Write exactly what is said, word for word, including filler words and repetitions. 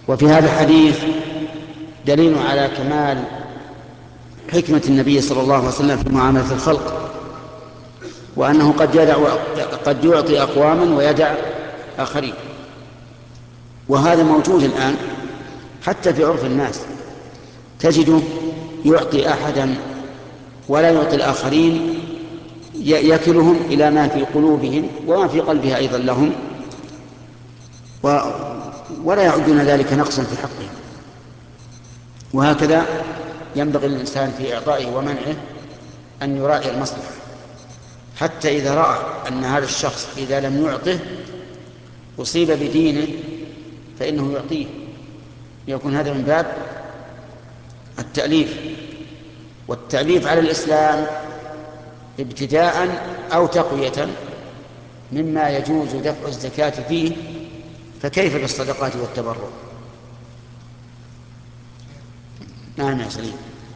وفي هذا الحديث دليل على كمال حكمة النبي صلى الله عليه وسلم في معاملة الخلق، وأنه قد يدع قد يعطي أقواما ويدع آخرين. وهذا موجود الآن حتى في عرف الناس، تجده يعطي أحدا ولا يعطي الآخرين، يكلهم إلى ما في قلوبهم وما في قلبها أيضا لهم، ولا يعدون ذلك نقصا في حقهم. وهكذا ينبغي للإنسان في إعطائه ومنعه أن يراعي المصلحة، حتى إذا رأى أن هذا الشخص إذا لم يعطه أصيب بدينه فإنه يعطيه، يكون هذا من باب التأليف، والتأليف على الإسلام ابتداء أو تقوية مما يجوز دفع الزكاة فيه، فكيف بالصدقات والتبرع؟ نعم يا سليم.